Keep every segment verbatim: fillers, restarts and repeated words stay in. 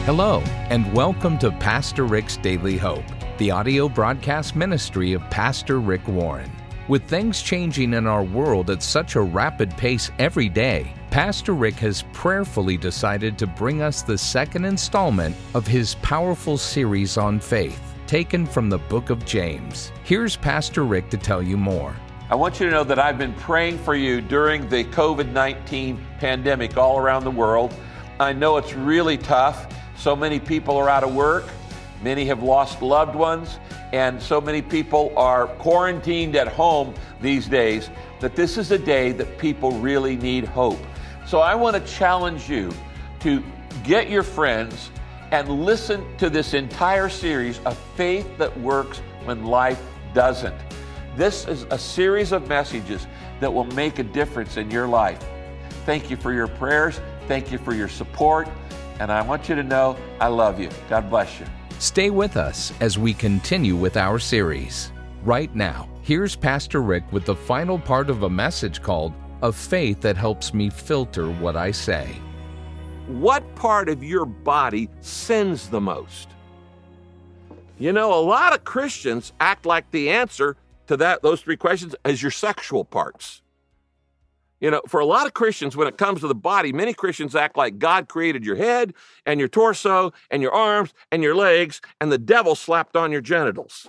Hello, and welcome to Pastor Rick's Daily Hope, the audio broadcast ministry of Pastor Rick Warren. With things changing in our world at such a rapid pace every day, Pastor Rick has prayerfully decided to bring us the second installment of his powerful series on faith, taken from the book of James. Here's Pastor Rick to tell you more. I want you to know that I've been praying for you during the covid nineteen pandemic all around the world. I know it's really tough. So many people are out of work. Many have lost loved ones. And so many people are quarantined at home these days that this is a day that people really need hope. So I want to challenge you to get your friends and listen to this entire series of Faith That Works When Life Doesn't. This is a series of messages that will make a difference in your life. Thank you for your prayers. Thank you for your support. And I want you to know I love you. God bless you. Stay with us as we continue with our series. Right now, here's Pastor Rick with the final part of a message called A Faith That Helps Me Filter What I Say. What part of your body sins the most? You know, a lot of Christians act like the answer to that those three questions is your sexual parts. You know, for a lot of Christians, when it comes to the body, many Christians act like God created your head and your torso and your arms and your legs, and the devil slapped on your genitals.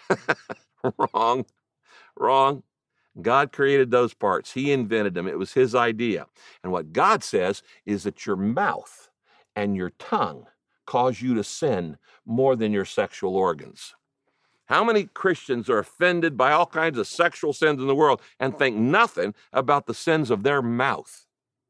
Wrong, wrong. God created those parts. He invented them. It was his idea. And what God says is that your mouth and your tongue cause you to sin more than your sexual organs. How many Christians are offended by all kinds of sexual sins in the world and think nothing about the sins of their mouth?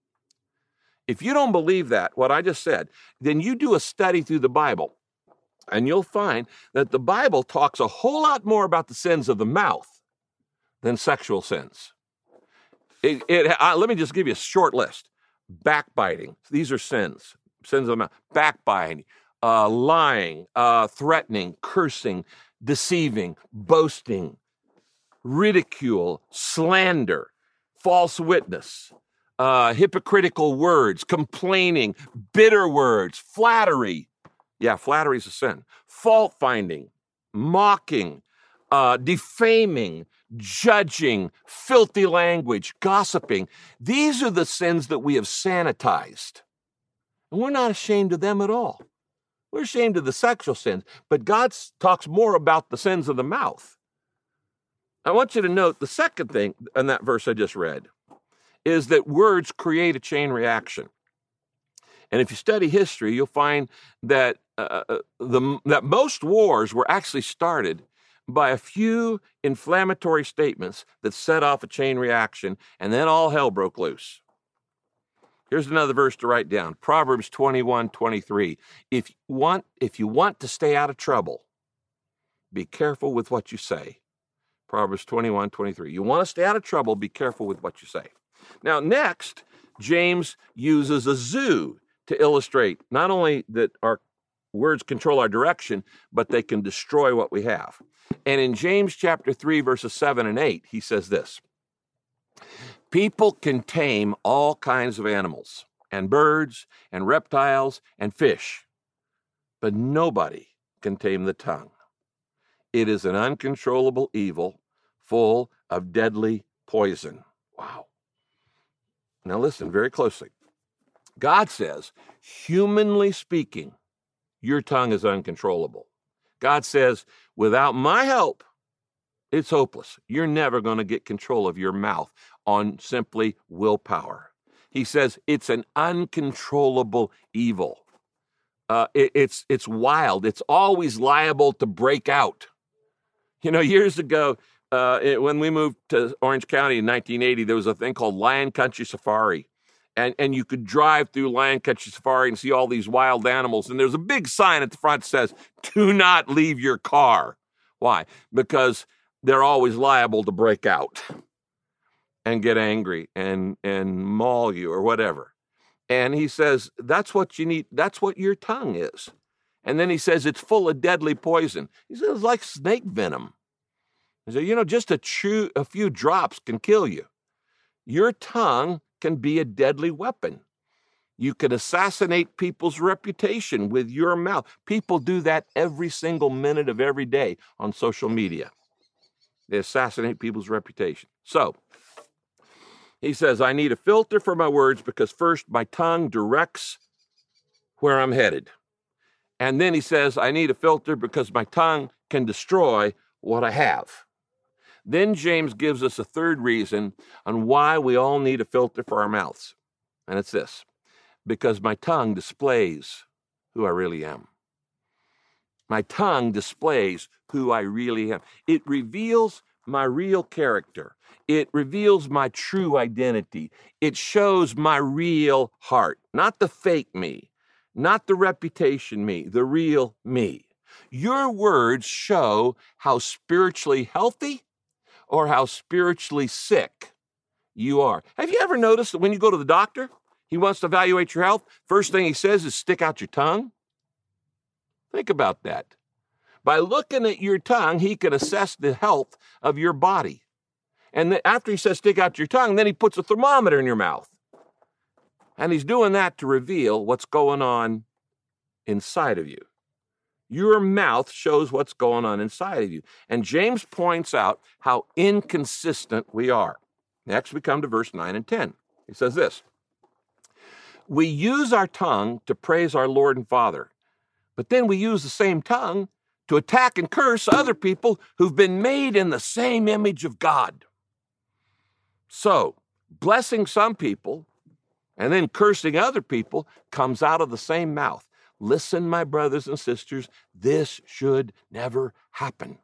If you don't believe that, what I just said, then you do a study through the Bible, and you'll find that the Bible talks a whole lot more about the sins of the mouth than sexual sins. It, it, uh, let me just give you a short list. Backbiting. These are sins. Sins of the mouth. Backbiting, uh, lying, uh, threatening, cursing, deceiving, boasting, ridicule, slander, false witness, uh, hypocritical words, complaining, bitter words, flattery. Yeah, flattery is a sin. Fault finding, mocking, uh, defaming, judging, filthy language, gossiping. These are the sins that we have sanitized. And we're not ashamed of them at all. We're ashamed of the sexual sins, but God talks more about the sins of the mouth. I want you to note the second thing in that verse I just read is that words create a chain reaction. And if you study history, you'll find that uh, the that most wars were actually started by a few inflammatory statements that set off a chain reaction, and then all hell broke loose. Here's another verse to write down. Proverbs twenty-one twenty-three. If you want, if you want to stay out of trouble, be careful with what you say. Proverbs twenty-one twenty-three. You want to stay out of trouble, be careful with what you say. Now, next, James uses a zoo to illustrate not only that our words control our direction, but they can destroy what we have. And in James chapter three, verses seven and eight, he says this. People can tame all kinds of animals and birds and reptiles and fish, but nobody can tame the tongue. It is an uncontrollable evil full of deadly poison. Wow. Now listen very closely. God says, humanly speaking, your tongue is uncontrollable. God says, without my help, it's hopeless. You're never going to get control of your mouth on simply willpower. He says it's an uncontrollable evil. Uh, it, it's it's wild. It's always liable to break out. You know, years ago, uh, it, when we moved to Orange County in nineteen eighty, there was a thing called Lion Country Safari. And, and you could drive through Lion Country Safari and see all these wild animals. And there's a big sign at the front that says, do not leave your car. Why? Because they're always liable to break out and get angry and, and maul you or whatever. And he says, that's what you need. That's what your tongue is. And then he says, it's full of deadly poison. He says, it's like snake venom. He said, you know, just a, chew, a few drops can kill you. Your tongue can be a deadly weapon. You can assassinate people's reputation with your mouth. People do that every single minute of every day on social media. They assassinate people's reputation. So, he says, I need a filter for my words because first, my tongue directs where I'm headed. And then he says, I need a filter because my tongue can destroy what I have. Then James gives us a third reason on why we all need a filter for our mouths. And it's this, because my tongue displays who I really am. My tongue displays who I really am. It reveals my real character. It reveals my true identity. It shows my real heart, not the fake me, not the reputation me, the real me. Your words show how spiritually healthy or how spiritually sick you are. Have you ever noticed that when you go to the doctor, he wants to evaluate your health, first thing he says is stick out your tongue? Think about that. By looking at your tongue, he can assess the health of your body. And then after he says stick out your tongue, then he puts a thermometer in your mouth. And he's doing that to reveal what's going on inside of you. Your mouth shows what's going on inside of you. And James points out how inconsistent we are. Next, we come to verse nine and ten. He says this, we use our tongue to praise our Lord and Father, but then we use the same tongue to attack and curse other people who've been made in the same image of God. So, blessing some people and then cursing other people comes out of the same mouth. Listen, my brothers and sisters, this should never happen.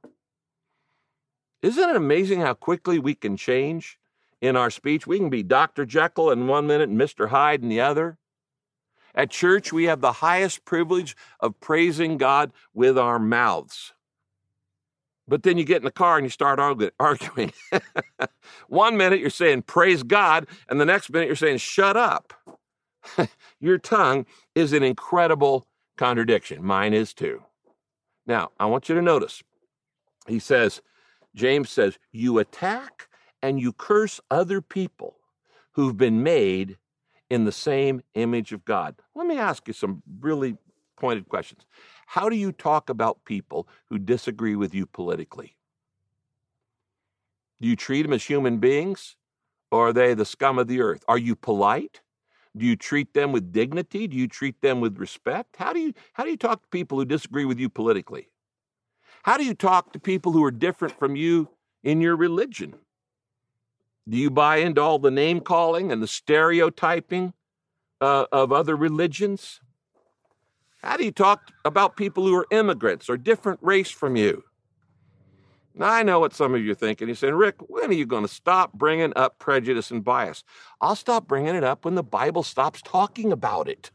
Isn't it amazing how quickly we can change in our speech? We can be Doctor Jekyll in one minute and Mister Hyde in the other. At church, we have the highest privilege of praising God with our mouths. But then you get in the car and you start arguing. One minute you're saying, praise God, and the next minute you're saying, shut up. Your tongue is an incredible contradiction. Mine is too. Now, I want you to notice. He says, James says, you attack and you curse other people who've been made in the same image of God. Let me ask you some really pointed questions. How do you talk about people who disagree with you politically? Do you treat them as human beings, or are they the scum of the earth? Are you polite? Do you treat them with dignity? Do you treat them with respect? How do you, how do you talk to people who disagree with you politically? How do you talk to people who are different from you in your religion? Do you buy into all the name-calling and the stereotyping uh, of other religions? How do you talk about people who are immigrants or different race from you? Now, I know what some of you are thinking. You're saying, Rick, when are you going to stop bringing up prejudice and bias? I'll stop bringing it up when the Bible stops talking about it.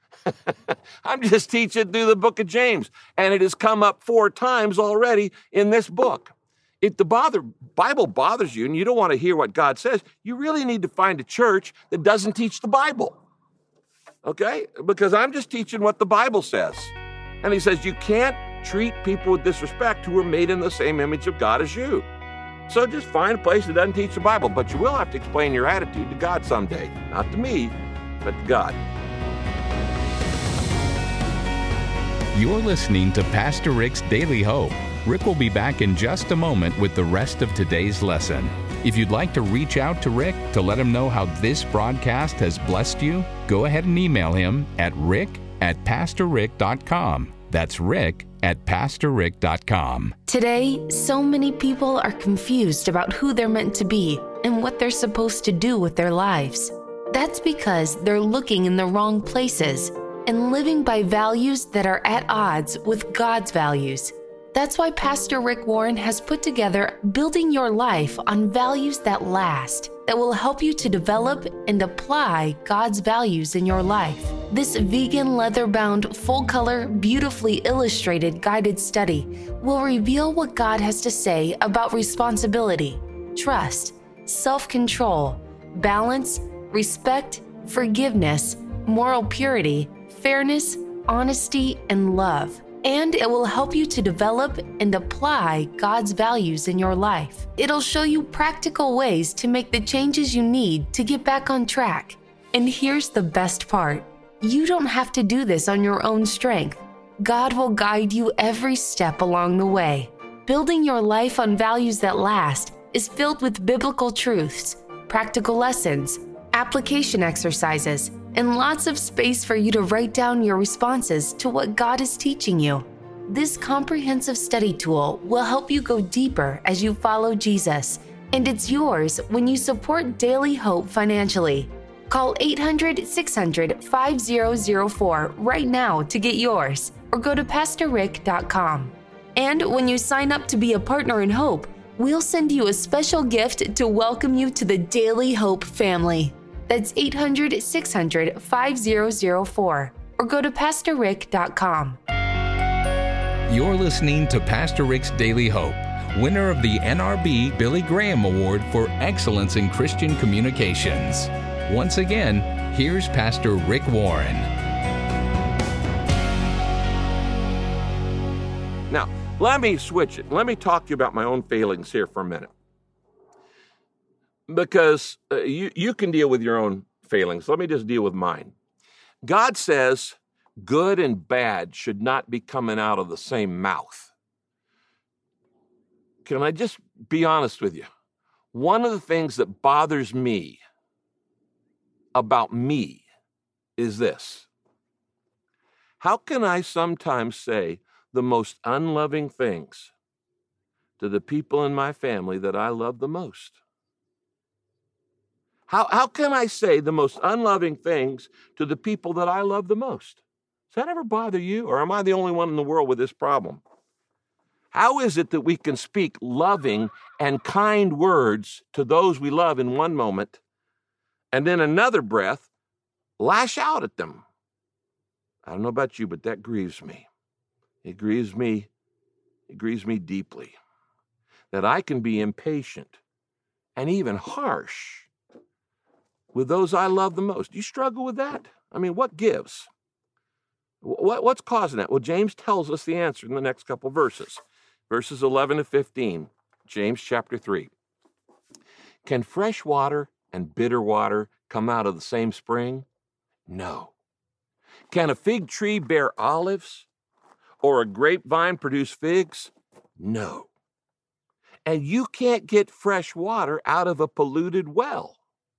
I'm just teaching through the book of James, and it has come up four times already in this book. If the bother, Bible bothers you and you don't want to hear what God says, you really need to find a church that doesn't teach the Bible. Okay? Because I'm just teaching what the Bible says. And he says you can't treat people with disrespect who are made in the same image of God as you. So just find a place that doesn't teach the Bible. But you will have to explain your attitude to God someday. Not to me, but to God. You're listening to Pastor Rick's Daily Hope. Rick will be back in just a moment with the rest of today's lesson. If you'd like to reach out to Rick to let him know how this broadcast has blessed you, go ahead and email him at rick at pastor rick dot com. That's rick at pastor rick dot com. Today, so many people are confused about who they're meant to be and what they're supposed to do with their lives. That's because they're looking in the wrong places and living by values that are at odds with God's values. That's why Pastor Rick Warren has put together Building Your Life on Values That Last, that will help you to develop and apply God's values in your life. This vegan leather-bound, full-color, beautifully illustrated guided study will reveal what God has to say about responsibility, trust, self-control, balance, respect, forgiveness, moral purity, fairness, honesty, and love. And it will help you to develop and apply God's values in your life. It'll show you practical ways to make the changes you need to get back on track. And here's the best part. You don't have to do this on your own strength. God will guide you every step along the way. Building your life on values that last is filled with biblical truths, practical lessons, application exercises, and lots of space for you to write down your responses to what God is teaching you. This comprehensive study tool will help you go deeper as you follow Jesus, and it's yours when you support Daily Hope financially. Call eight hundred, six hundred, five zero zero four right now to get yours, or go to pastor rick dot com. And when you sign up to be a partner in Hope, we'll send you a special gift to welcome you to the Daily Hope family. That's eight hundred, six hundred, five zero zero four, or go to pastor rick dot com. You're listening to Pastor Rick's Daily Hope, winner of the N R B Billy Graham Award for Excellence in Christian Communications. Once again, here's Pastor Rick Warren. Now, let me switch it. Let me talk to you about my own failings here for a minute. Because uh, you, you can deal with your own failings. Let me just deal with mine. God says good and bad should not be coming out of the same mouth. Can I just be honest with you? One of the things that bothers me about me is this. How can I sometimes say the most unloving things to the people in my family that I love the most? How, how can I say the most unloving things to the people that I love the most? Does that ever bother you, or am I the only one in the world with this problem? How is it that we can speak loving and kind words to those we love in one moment, and then another breath lash out at them? I don't know about you, but that grieves me. It grieves me, it grieves me deeply that I can be impatient and even harsh with those I love the most. Do you struggle with that? I mean, what gives? What, what's causing that? Well, James tells us the answer in the next couple verses. Verses eleven to fifteen, James chapter three. Can fresh water and bitter water come out of the same spring? No. Can a fig tree bear olives, or a grapevine produce figs? No. And you can't get fresh water out of a polluted well.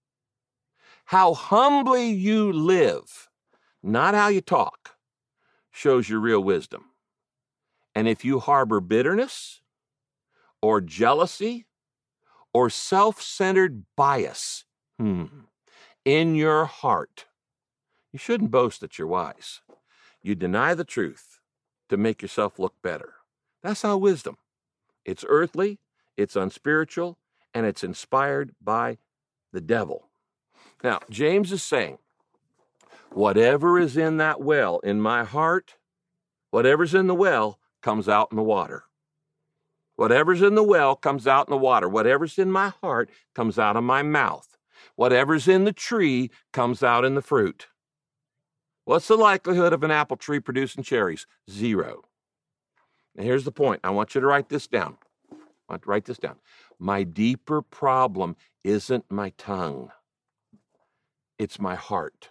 How humbly you live, not how you talk, shows your real wisdom. And if you harbor bitterness or jealousy or self-centered bias hmm, in your heart, you shouldn't boast that you're wise. You deny the truth to make yourself look better. That's not wisdom. It's earthly, it's unspiritual, and it's inspired by the devil. Now, James is saying, whatever is in that well in my heart, whatever's in the well comes out in the water. Whatever's in the well comes out in the water. Whatever's in my heart comes out of my mouth. Whatever's in the tree comes out in the fruit. What's the likelihood of an apple tree producing cherries? Zero. And here's the point. I want you to write this down. I want to write this down. My deeper problem isn't my tongue. It's my heart.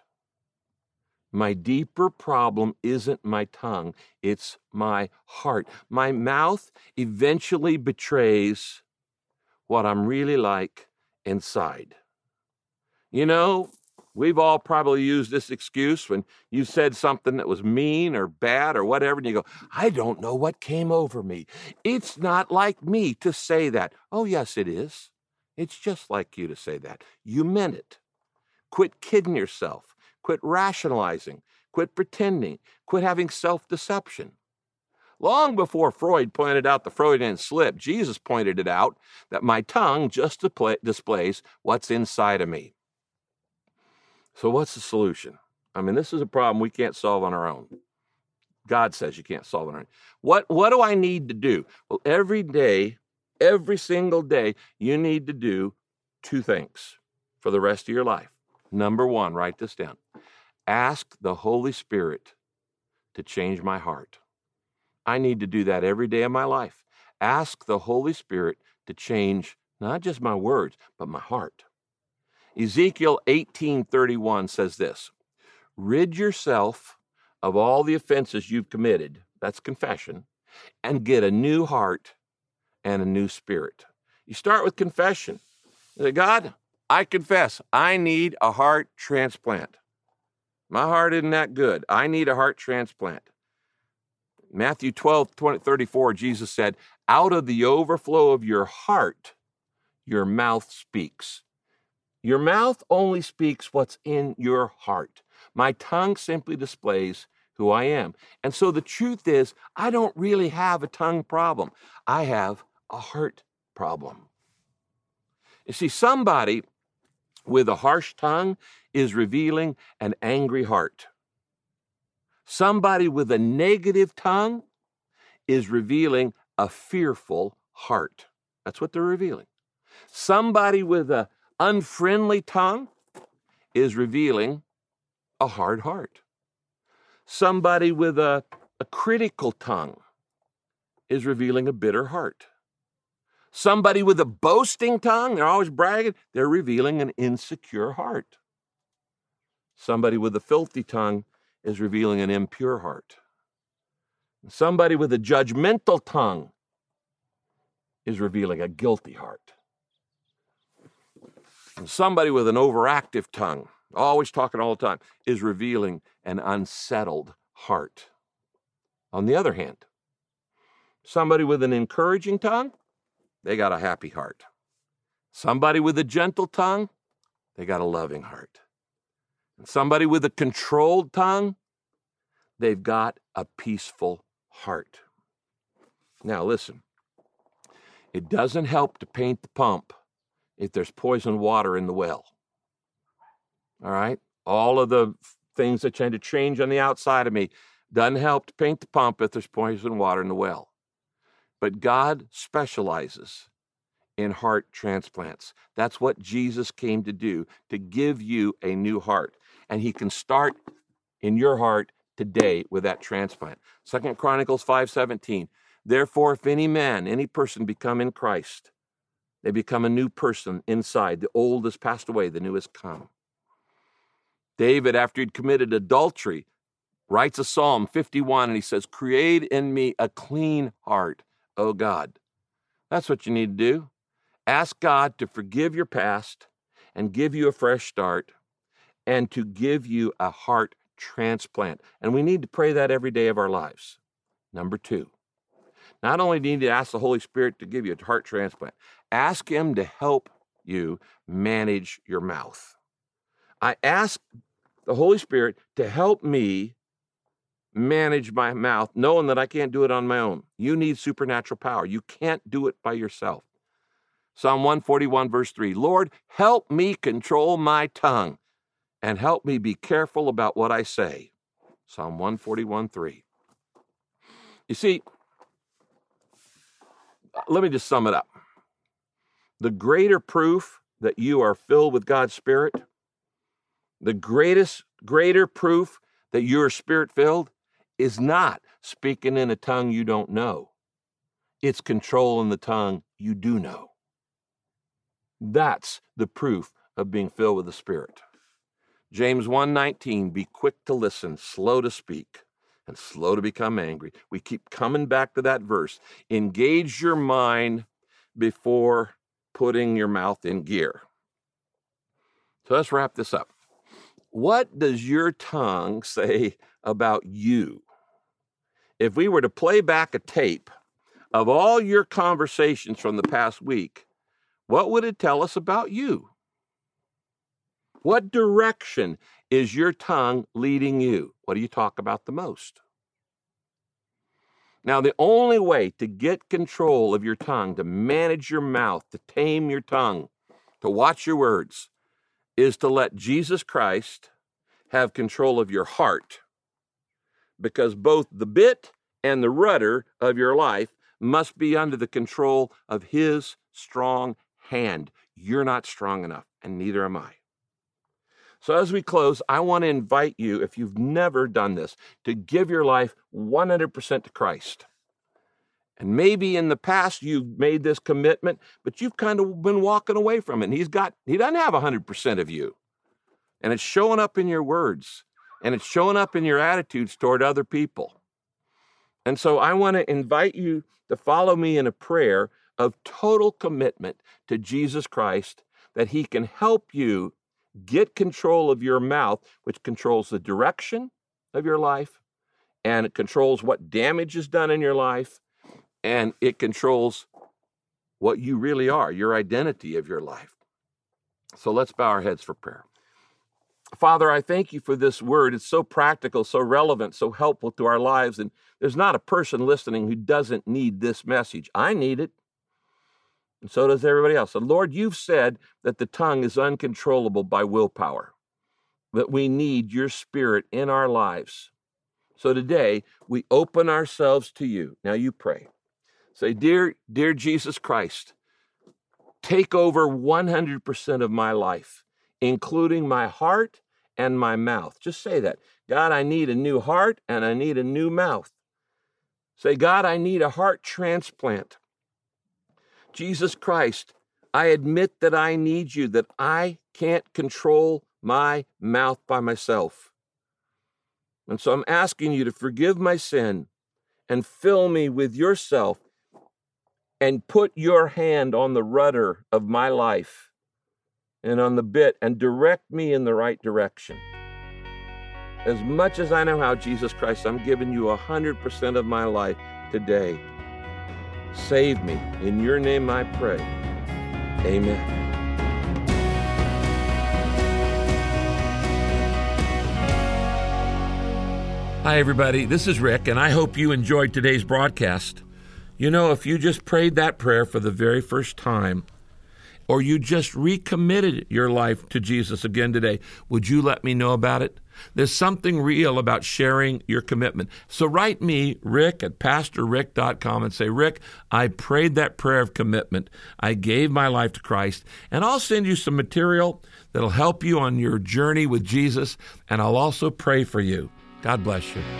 My deeper problem isn't my tongue. It's my heart. My mouth eventually betrays what I'm really like inside. You know, we've all probably used this excuse when you said something that was mean or bad or whatever, and you go, I don't know what came over me. It's not like me to say that. Oh, yes, it is. It's just like you to say that. You meant it. Quit kidding yourself. Quit rationalizing. Quit pretending. Quit having self-deception. Long before Freud pointed out the Freudian slip, Jesus pointed it out that my tongue just displays what's inside of me. So what's the solution? I mean, this is a problem we can't solve on our own. God says you can't solve it on our own. What, what do I need to do? Well, every day, every single day, you need to do two things for the rest of your life. Number one, write this down. Ask the Holy Spirit to change my heart. I need to do that every day of my life. Ask the Holy Spirit to change not just my words, but my heart. Ezekiel eighteen thirty-one says this, rid yourself of all the offenses you've committed, that's confession, and get a new heart and a new spirit. You start with confession. You say, God, I confess I need a heart transplant. My heart isn't that good. I need a heart transplant. Matthew twelve, twenty, thirty-four, Jesus said, out of the overflow of your heart, your mouth speaks. Your mouth only speaks what's in your heart. My tongue simply displays who I am. And so the truth is, I don't really have a tongue problem. I have a heart problem. You see, somebody with a harsh tongue is revealing an angry heart. Somebody with a negative tongue is revealing a fearful heart. That's what they're revealing. Somebody with an unfriendly tongue is revealing a hard heart. Somebody with a, a critical tongue is revealing a bitter heart. Somebody with a boasting tongue, they're always bragging, they're revealing an insecure heart. Somebody with a filthy tongue is revealing an impure heart. Somebody with a judgmental tongue is revealing a guilty heart. And somebody with an overactive tongue, always talking all the time, is revealing an unsettled heart. On the other hand, somebody with an encouraging tongue, they got a happy heart. Somebody with a gentle tongue, they got a loving heart. And somebody with a controlled tongue, they've got a peaceful heart. Now listen, it doesn't help to paint the pump if there's poison water in the well. All right? All of the things that tend to change on the outside of me doesn't help to paint the pump if there's poison water in the well. But God specializes in heart transplants. That's what Jesus came to do, to give you a new heart. And he can start in your heart today with that transplant. Second Chronicles five seventeen. Therefore, if any man, any person become in Christ, they become a new person inside. The old has passed away, the new has come. David, after he'd committed adultery, writes a Psalm fifty-one, and he says, create in me a clean heart, O God. That's what you need to do. Ask God to forgive your past and give you a fresh start and to give you a heart transplant. And we need to pray that every day of our lives. Number two, not only do you need to ask the Holy Spirit to give you a heart transplant, ask him to help you manage your mouth. I ask the Holy Spirit to help me manage my mouth, knowing that I can't do it on my own. You need supernatural power. You can't do it by yourself. Psalm one forty-one, verse three, Lord, help me control my tongue and help me be careful about what I say. Psalm one forty-one, three. You see, let me just sum it up. The greater proof that you are filled with God's Spirit, the greatest, greater proof that you're Spirit-filled is not speaking in a tongue you don't know. It's controlling the tongue you do know. That's the proof of being filled with the Spirit. James one nineteen, be quick to listen, slow to speak, and slow to become angry. We keep coming back to that verse. Engage your mind before putting your mouth in gear. So let's wrap this up. What does your tongue say about you? If we were to play back a tape of all your conversations from the past week, what would it tell us about you? What direction is your tongue leading you? What do you talk about the most? Now, the only way to get control of your tongue, to manage your mouth, to tame your tongue, to watch your words, is to let Jesus Christ have control of your heart. Because both the bit and the rudder of your life must be under the control of his strong hand. You're not strong enough, and neither am I. So as we close, I want to invite you, if you've never done this, to give your life one hundred percent to Christ. And maybe in the past you've made this commitment, but you've kind of been walking away from it. And he's got, he doesn't have one hundred percent of you. And it's showing up in your words. and it's showing up in your attitudes toward other people. And so I want to invite you to follow me in a prayer of total commitment to Jesus Christ, that he can help you get control of your mouth, which controls the direction of your life, and it controls what damage is done in your life, and it controls what you really are, your identity of your life. So let's bow our heads for prayer. Father, I thank you for this word. It's so practical, so relevant, so helpful to our lives, and there's not a person listening who doesn't need this message. I need it, and so does everybody else. And Lord, you've said that the tongue is uncontrollable by willpower, that we need your Spirit in our lives. So today, we open ourselves to you. Now you pray. Say, dear, dear Jesus Christ, take over one hundred percent of my life, including my heart and my mouth. Just say that. God, I need a new heart and I need a new mouth. Say, God, I need a heart transplant. Jesus Christ, I admit that I need you, that I can't control my mouth by myself. And so I'm asking you to forgive my sin and fill me with yourself and put your hand on the rudder of my life and on the bit and direct me in the right direction. As much as I know how, Jesus Christ, I'm giving you one hundred percent of my life today. Save me. In your name I pray. Amen. Hi, everybody. This is Rick, and I hope you enjoyed today's broadcast. You know, if you just prayed that prayer for the very first time, or you just recommitted your life to Jesus again today, would you let me know about it? There's something real about sharing your commitment. So write me, Rick, at pastor rick dot com, and say, Rick, I prayed that prayer of commitment. I gave my life to Christ, and I'll send you some material that'll help you on your journey with Jesus, and I'll also pray for you. God bless you.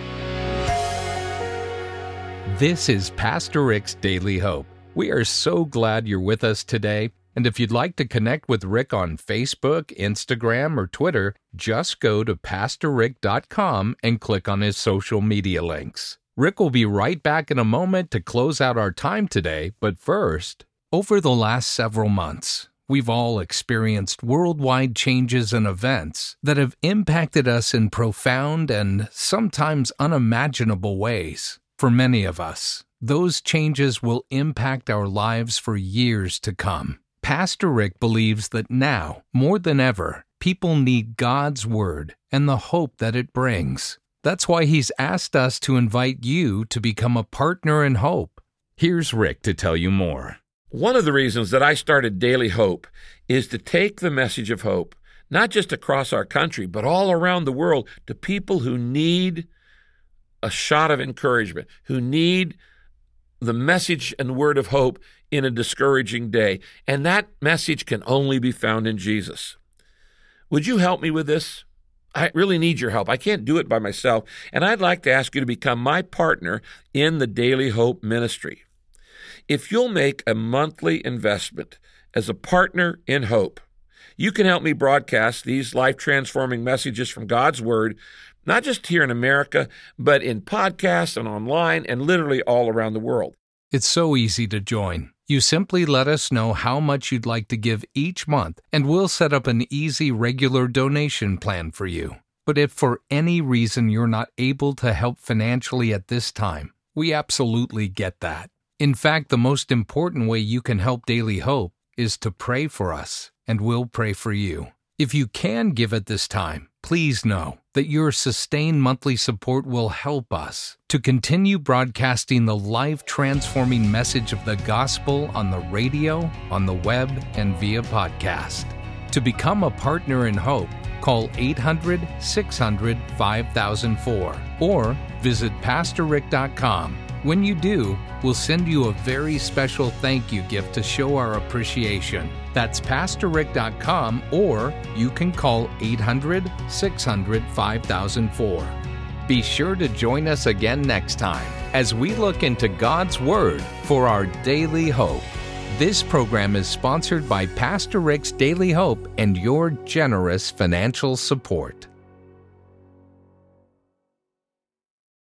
This is Pastor Rick's Daily Hope. We are so glad you're with us today. And if you'd like to connect with Rick on Facebook, Instagram, or Twitter, just go to pastor rick dot com and click on his social media links. Rick will be right back in a moment to close out our time today, but first, over the last several months, we've all experienced worldwide changes and events that have impacted us in profound and sometimes unimaginable ways. For many of us, those changes will impact our lives for years to come. Pastor Rick believes that now, more than ever, people need God's Word and the hope that it brings. That's why he's asked us to invite you to become a partner in hope. Here's Rick to tell you more. One of the reasons that I started Daily Hope is to take the message of hope, not just across our country, but all around the world, to people who need a shot of encouragement, who need the message and word of hope in a discouraging day. And that message can only be found in Jesus. Would you help me with this? I really need your help. I can't do it by myself. And I'd like to ask you to become my partner in the Daily Hope ministry. If you'll make a monthly investment as a partner in hope, you can help me broadcast these life-transforming messages from God's Word, not just here in America, but in podcasts and online and literally all around the world. It's so easy to join. You simply let us know how much you'd like to give each month, and we'll set up an easy regular donation plan for you. But if for any reason you're not able to help financially at this time, we absolutely get that. In fact, the most important way you can help Daily Hope is to pray for us, and we'll pray for you. If you can give at this time, please know that your sustained monthly support will help us to continue broadcasting the life-transforming message of the gospel on the radio, on the web, and via podcast. To become a partner in hope, call eight hundred, six hundred, five thousand four or visit pastor rick dot com. When you do, we'll send you a very special thank you gift to show our appreciation. That's pastor rick dot com, or you can call eight hundred, six hundred, five thousand four. Be sure to join us again next time as we look into God's Word for our daily hope. This program is sponsored by Pastor Rick's Daily Hope and your generous financial support.